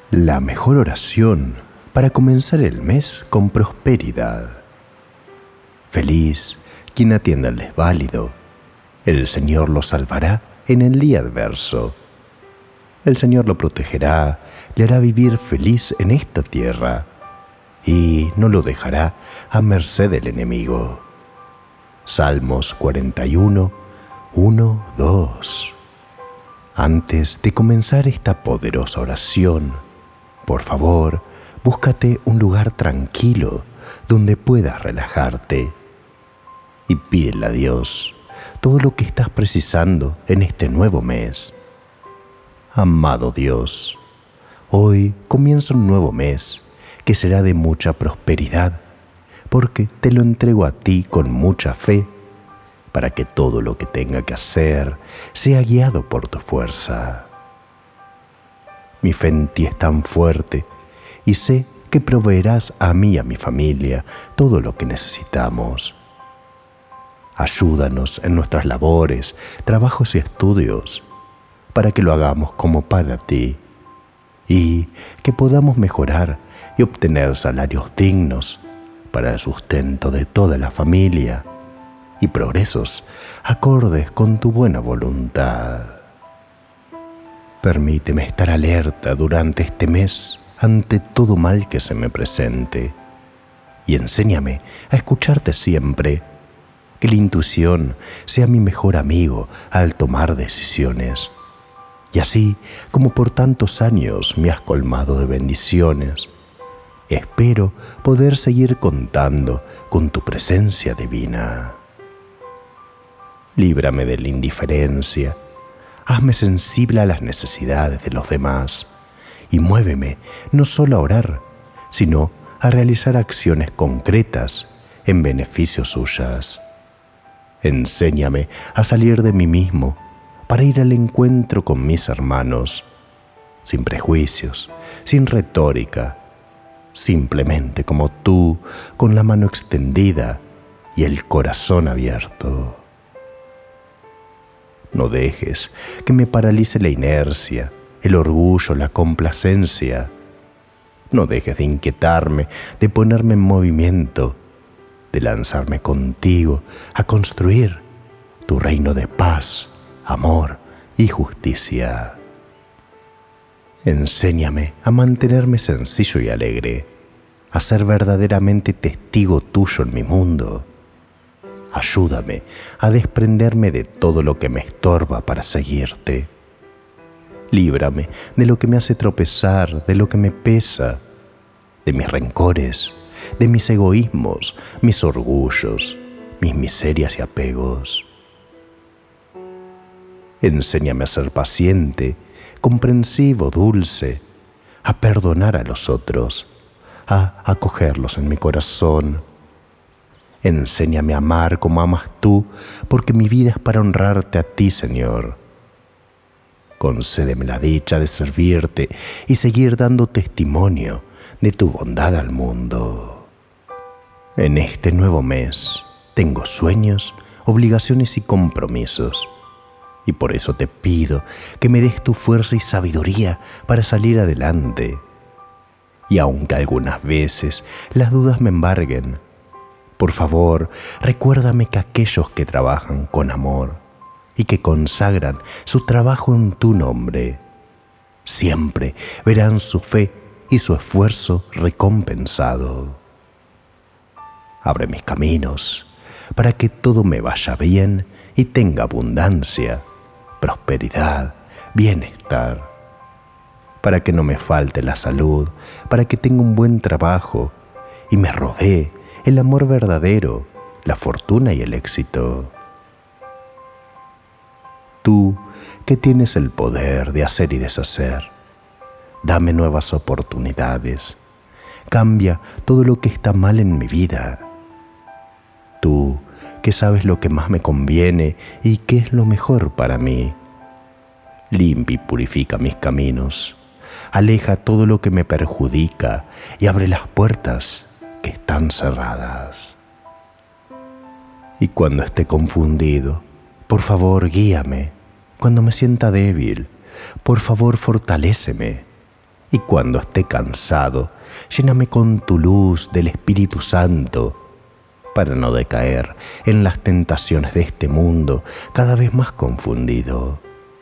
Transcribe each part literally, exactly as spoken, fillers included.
La mejor oración para comenzar el mes con prosperidad. Feliz quien atienda al desválido. El Señor lo salvará en el día adverso. El Señor lo protegerá, le hará vivir feliz en esta tierra y no lo dejará a merced del enemigo. Salmos cuarenta y uno, uno, dos. Antes de comenzar esta poderosa oración, por favor, búscate un lugar tranquilo donde puedas relajarte y pídele a Dios todo lo que estás precisando en este nuevo mes. Amado Dios, hoy comienza un nuevo mes que será de mucha prosperidad, porque te lo entrego a ti con mucha fe, para que todo lo que tenga que hacer sea guiado por tu fuerza. Mi fe en ti es tan fuerte y sé que proveerás a mí y a mi familia todo lo que necesitamos. Ayúdanos en nuestras labores, trabajos y estudios, para que lo hagamos como para ti y que podamos mejorar y obtener salarios dignos para el sustento de toda la familia y progresos acordes con tu buena voluntad. Permíteme estar alerta durante este mes ante todo mal que se me presente y enséñame a escucharte siempre, que la intuición sea mi mejor amigo al tomar decisiones. Y así como por tantos años me has colmado de bendiciones, espero poder seguir contando con tu presencia divina. Líbrame de la indiferencia, hazme sensible a las necesidades de los demás y muéveme no solo a orar, sino a realizar acciones concretas en beneficio suyas. Enséñame a salir de mí mismo para ir al encuentro con mis hermanos, sin prejuicios, sin retórica, simplemente como tú, con la mano extendida y el corazón abierto. No dejes que me paralice la inercia, el orgullo, la complacencia. No dejes de inquietarme, de ponerme en movimiento, de lanzarme contigo a construir tu reino de paz, amor y justicia. Enséñame a mantenerme sencillo y alegre, a ser verdaderamente testigo tuyo en mi mundo. Ayúdame a desprenderme de todo lo que me estorba para seguirte. Líbrame de lo que me hace tropezar, de lo que me pesa, de mis rencores, de mis egoísmos, mis orgullos, mis miserias y apegos. Enséñame a ser paciente, comprensivo, dulce, a perdonar a los otros, a acogerlos en mi corazón. Enséñame a amar como amas tú, porque mi vida es para honrarte a ti, Señor. Concédeme la dicha de servirte y seguir dando testimonio de tu bondad al mundo. En este nuevo mes tengo sueños, obligaciones y compromisos, y por eso te pido que me des tu fuerza y sabiduría para salir adelante. Y aunque algunas veces las dudas me embarguen, por favor, recuérdame que aquellos que trabajan con amor y que consagran su trabajo en tu nombre, siempre verán su fe y su esfuerzo recompensado. Abre mis caminos para que todo me vaya bien y tenga abundancia, prosperidad, bienestar, para que no me falte la salud, para que tenga un buen trabajo y me rodee el amor verdadero, la fortuna y el éxito. Tú, que tienes el poder de hacer y deshacer, dame nuevas oportunidades, cambia todo lo que está mal en mi vida. Tú, que sabes lo que más me conviene y qué es lo mejor para mí, limpia y purifica mis caminos, aleja todo lo que me perjudica y abre las puertas que están cerradas. Y cuando esté confundido, por favor guíame. Cuando me sienta débil, por favor fortaléceme. Y cuando esté cansado, lléname con tu luz del Espíritu Santo, para no decaer en las tentaciones de este mundo cada vez más confundido.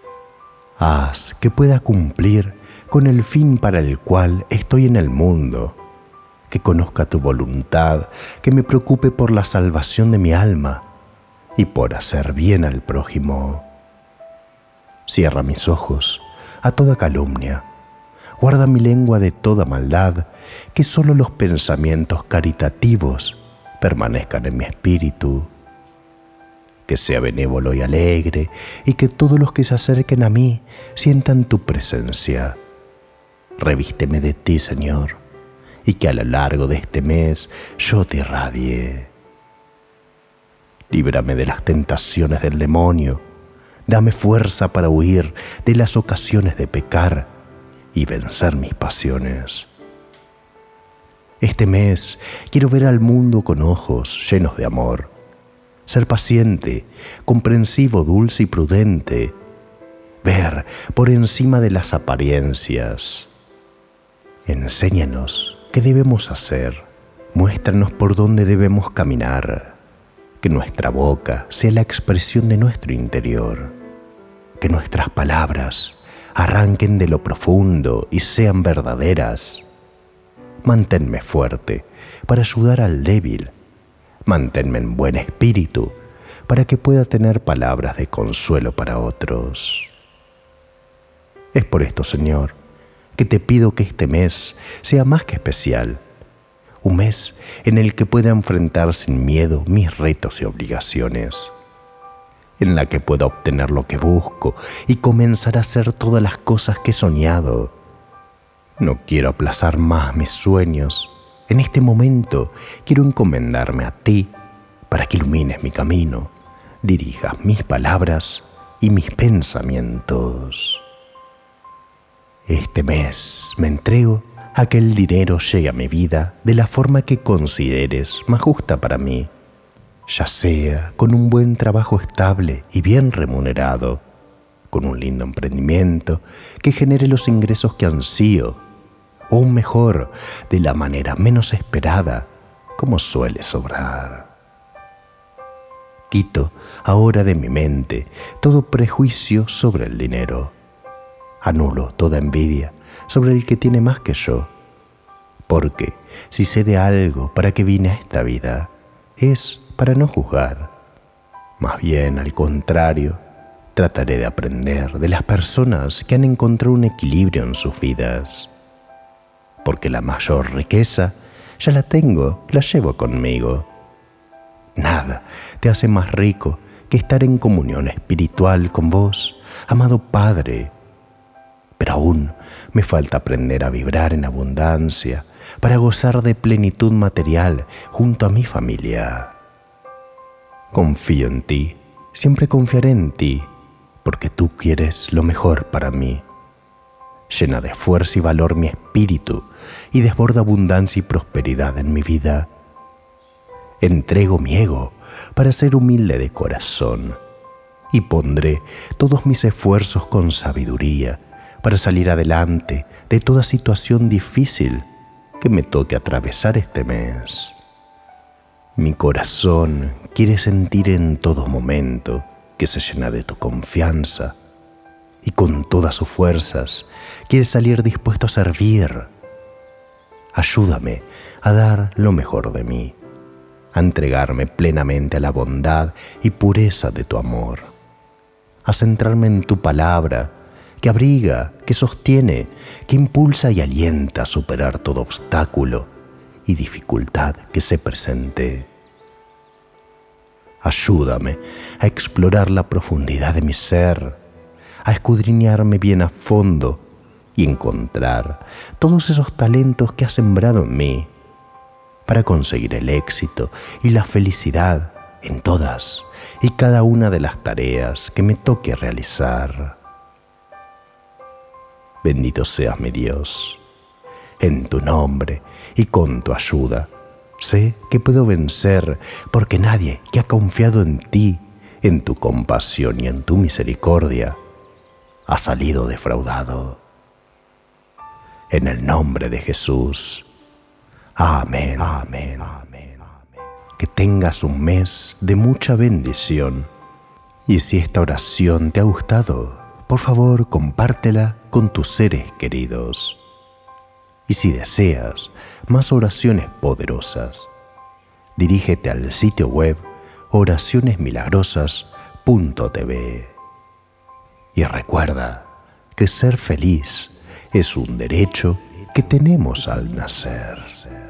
Haz que pueda cumplir con el fin para el cual estoy en el mundo, que conozca tu voluntad, que me preocupe por la salvación de mi alma y por hacer bien al prójimo. Cierra mis ojos a toda calumnia, guarda mi lengua de toda maldad, que solo los pensamientos caritativos permanezcan en mi espíritu. Que sea benévolo y alegre, y que todos los que se acerquen a mí sientan tu presencia. Revísteme de ti, Señor, y que a lo largo de este mes yo te irradie. Líbrame de las tentaciones del demonio, dame fuerza para huir de las ocasiones de pecar y vencer mis pasiones. Este mes quiero ver al mundo con ojos llenos de amor, ser paciente, comprensivo, dulce y prudente, ver por encima de las apariencias. Enséñanos qué debemos hacer, muéstranos por dónde debemos caminar, que nuestra boca sea la expresión de nuestro interior, que nuestras palabras arranquen de lo profundo y sean verdaderas. Manténme fuerte para ayudar al débil. Manténme en buen espíritu para que pueda tener palabras de consuelo para otros. Es por esto, Señor, que te pido que este mes sea más que especial. Un mes en el que pueda enfrentar sin miedo mis retos y obligaciones. En la que pueda obtener lo que busco y comenzar a hacer todas las cosas que he soñado. No quiero aplazar más mis sueños. En este momento quiero encomendarme a ti para que ilumines mi camino, dirijas mis palabras y mis pensamientos. Este mes me entrego a que el dinero llegue a mi vida de la forma que consideres más justa para mí, ya sea con un buen trabajo estable y bien remunerado, con un lindo emprendimiento que genere los ingresos que ansío, o aún mejor, de la manera menos esperada, como suele sobrar. Quito ahora de mi mente todo prejuicio sobre el dinero. Anulo toda envidia sobre el que tiene más que yo, porque si sé de algo para que vine a esta vida, es para no juzgar. Más bien, al contrario, trataré de aprender de las personas que han encontrado un equilibrio en sus vidas. Porque la mayor riqueza ya la tengo, la llevo conmigo. Nada te hace más rico que estar en comunión espiritual con vos, amado Padre. Pero aún me falta aprender a vibrar en abundancia para gozar de plenitud material junto a mi familia. Confío en ti, siempre confiaré en ti, porque tú quieres lo mejor para mí. Llena de fuerza y valor mi espíritu y desborda abundancia y prosperidad en mi vida. Entrego mi ego para ser humilde de corazón y pondré todos mis esfuerzos con sabiduría para salir adelante de toda situación difícil que me toque atravesar este mes. Mi corazón quiere sentir en todo momento que se llena de tu confianza y con todas sus fuerzas quiere salir dispuesto a servir. Ayúdame a dar lo mejor de mí, a entregarme plenamente a la bondad y pureza de tu amor, a centrarme en tu palabra que abriga, que sostiene, que impulsa y alienta a superar todo obstáculo y dificultad que se presente. Ayúdame a explorar la profundidad de mi ser, a escudriñarme bien a fondo y encontrar todos esos talentos que has sembrado en mí para conseguir el éxito y la felicidad en todas y cada una de las tareas que me toque realizar. Bendito seas mi Dios. En tu nombre y con tu ayuda sé que puedo vencer, porque nadie que ha confiado en ti, en tu compasión y en tu misericordia, ha salido defraudado. en el nombre de Jesús. Amén. Amén. Amén. Que tengas un mes de mucha bendición. Y si esta oración te ha gustado, por favor compártela con tus seres queridos. Y si deseas más oraciones poderosas, dirígete al sitio web oraciones milagrosas punto t v. Y recuerda que ser feliz es un derecho que tenemos al nacer.